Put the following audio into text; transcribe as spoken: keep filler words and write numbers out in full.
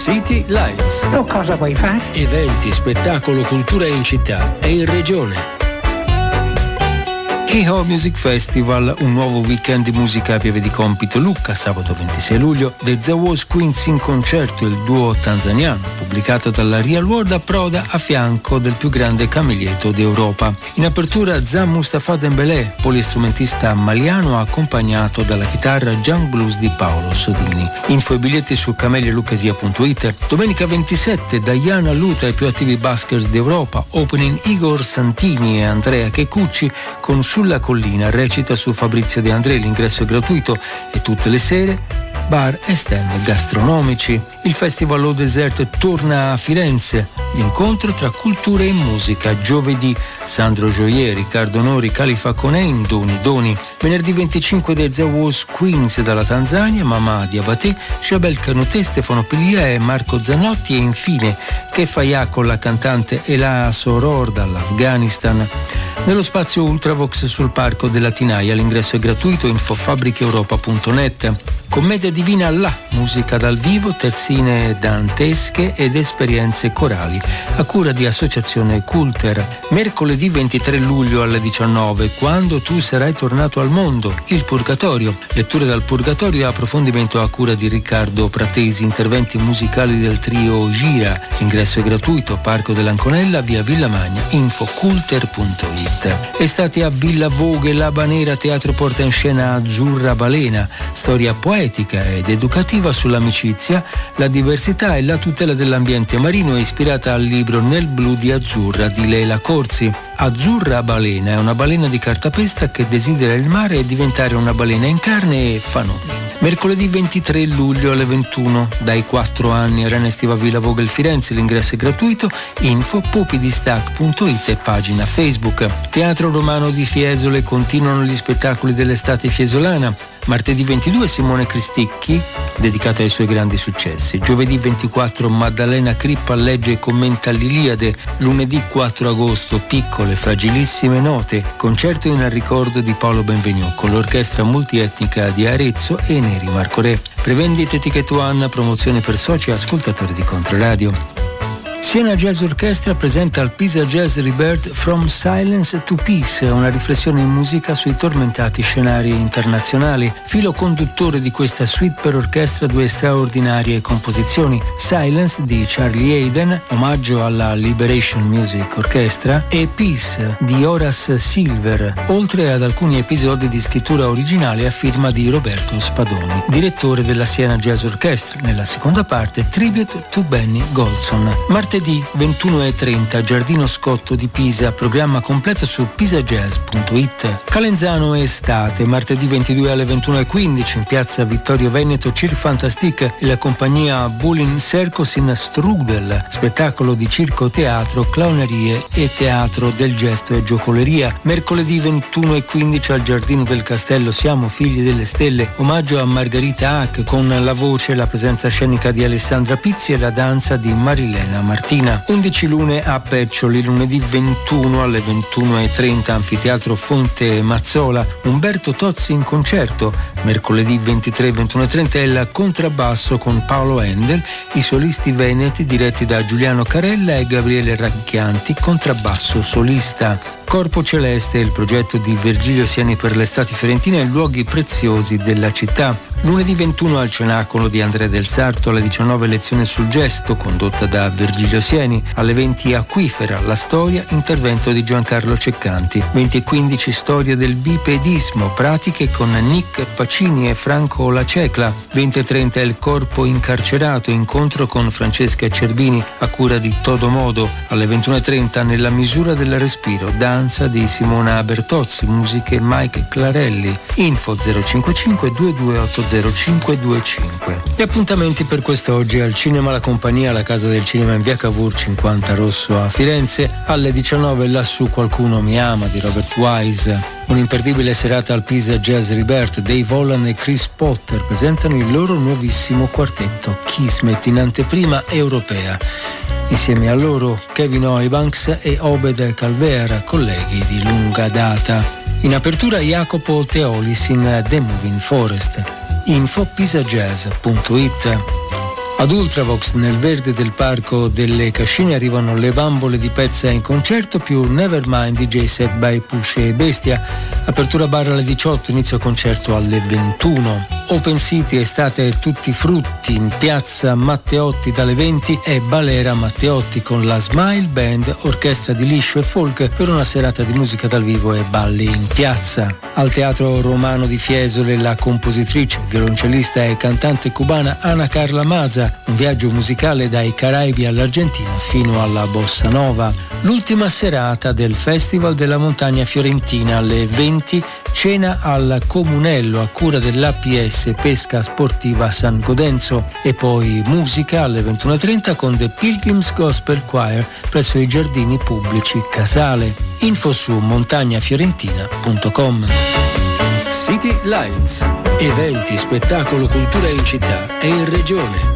City Lights. Tu cosa vuoi fare? Eventi, spettacolo, cultura in città e in regione. Keho Music Festival, un nuovo weekend di musica a Pieve di Compito Lucca, sabato ventisei luglio. The Zawaz Queens in concerto, il duo tanzaniano, pubblicato dalla Real World, approda a fianco del più grande camelietto d'Europa. In apertura Zan Mustafa Dembélé, polistrumentista maliano accompagnato dalla chitarra Junk Blues di Paolo Sodini. Info e biglietti su camelia luccasia punto it. Domenica ventisette Diana Luta, i più attivi buskers d'Europa, opening Igor Santini e Andrea Checucci con Sulla Collina, recita su Fabrizio De André. L'ingresso è gratuito e tutte le sere bar e stand gastronomici. Il Festival Au Desert torna a Firenze. L'incontro tra cultura e musica. Giovedì Sandro Gioier, Riccardo Nori, Khalifa Konein, Doni Doni. Venerdì venticinque The Zawaz Queens dalla Tanzania, Mamà Diabaté, Jabel Canouté, Stefano Pilia e Marco Zannotti. E infine Kefaya con la cantante Ela Soror dall'Afghanistan. Nello spazio Ultravox sul Parco della Tinaia, l'ingresso è gratuito. Info fabbricheeuropa punto net. Commedia divina là, musica dal vivo, terzine dantesche ed esperienze corali, a cura di Associazione Culter. Mercoledì ventitré luglio alle diciannove, Quando tu sarai tornato al mondo, il Purgatorio. Letture dal Purgatorio e approfondimento a cura di Riccardo Pratesi, interventi musicali del trio Gira. L'ingresso è gratuito, Parco dell'Anconella, via Villamagna, info culter punto it. Estate a Villa Voghe, Labanera, teatro porta in scena Azzurra Balena, storia poetica ed educativa sull'amicizia, la diversità e la tutela dell'ambiente marino, è ispirata al libro Nel blu di Azzurra di Leila Corsi. Azzurra Balena è una balena di cartapesta che desidera il mare e diventare una balena in carne e fanoni. Mercoledì ventitré luglio alle ventuno, dai quattro anni, Arena Estiva Villa Vogel Firenze, l'ingresso è gratuito. Info pupidistac punto it e pagina Facebook. Teatro Romano di Fiesole, continuano gli spettacoli dell'estate fiesolana. Martedì ventidue Simone Cristicchi, dedicato ai suoi grandi successi. Giovedì ventiquattro Maddalena Crippa legge e commenta l'Iliade. Lunedì quattro agosto Piccole fragilissime note, concerto in ricordo di Paolo Benvenu con l'orchestra multietnica di Arezzo e Neri Marco Re. Prevendite Ticket One, promozione per soci e ascoltatori di Controradio. Siena Jazz Orchestra presenta al Pisa Jazz Rebirth From Silence to Peace, una riflessione in musica sui tormentati scenari internazionali. Filo conduttore di questa suite per orchestra, due straordinarie composizioni: Silence di Charlie Hayden, omaggio alla Liberation Music Orchestra, e Peace di Horace Silver, oltre ad alcuni episodi di scrittura originale a firma di Roberto Spadoni, direttore della Siena Jazz Orchestra. Nella seconda parte Tribute to Benny Golson. Martedì ventuno e trenta Giardino Scotto di Pisa, programma completo su pisajazz punto it. Calenzano estate, martedì ventidue alle ventuno e quindici in piazza Vittorio Veneto, Cirque Fantastique e la compagnia Bullin Circus in Strudel, spettacolo di circo teatro, clownerie e teatro del gesto e giocoleria. Mercoledì ventuno e quindici al Giardino del Castello Siamo figli delle stelle, omaggio a Margherita Hack con la voce e la presenza scenica di Alessandra Pizzi e la danza di Marilena Martina. undici lune a Peccioli, lunedì ventuno alle ventuno e trenta Anfiteatro Fonte Mazzola, Umberto Tozzi in concerto. Mercoledì ventitré ventuno e trenta il contrabbasso con Paolo Endel, i solisti veneti diretti da Giuliano Carella e Gabriele Racchianti, contrabbasso solista. Corpo Celeste, il progetto di Virgilio Sieni per l'estate fiorentina e luoghi preziosi della città. Lunedì ventuno al Cenacolo di Andrea del Sarto, alle diciannove lezione sul gesto condotta da Virgilio Sieni, alle venti Acquifera, la storia, intervento di Giancarlo Ceccanti. venti e quindici Storia del bipedismo, pratiche con Nick Pacini e Franco Lacecla. venti e trenta Il corpo incarcerato, incontro con Francesca Cervini a cura di Todo Modo. Alle ventuno e trenta Nella misura del respiro, danza di Simona Bertozzi, musiche Mike Clarelli. Info zero cinquantacinque due due otto zero cinque due cinque. Gli appuntamenti per quest'oggi: al Cinema La Compagnia, alla Casa del Cinema in via Cavour cinquanta Rosso a Firenze, alle diciannove Lassù qualcuno mi ama di Robert Wise. Un'imperdibile serata al Pisa Jazz Rebirth. Dave Holland e Chris Potter presentano il loro nuovissimo quartetto Kismet in anteprima europea. Insieme a loro Kevin Eubanks e Obed Calvera, colleghi di lunga data. In apertura Jacopo Teolis in The Moving Forest. Info pisajazz punto it. Ad Ultravox, nel verde del Parco delle Cascine, arrivano le bambole di Pezza in concerto più Nevermind D J set by Push e Bestia. Apertura bar alle diciotto, inizio concerto alle ventuno. Open City, estate tutti frutti, in piazza Matteotti dalle venti e Balera Matteotti con la Smile Band, orchestra di liscio e folk per una serata di musica dal vivo e balli in piazza. Al Teatro Romano di Fiesole la compositrice, violoncellista e cantante cubana Ana Carla Maza, un viaggio musicale dai Caraibi all'Argentina fino alla Bossa Nova. L'ultima serata del Festival della Montagna Fiorentina alle venti, cena al Comunello a cura dell'A P S Pesca Sportiva San Godenzo e poi musica alle ventuno e trenta con The Pilgrims Gospel Choir presso i Giardini Pubblici Casale. Info su montagnafiorentina punto com. City Lights, eventi, spettacolo, cultura in città e in regione.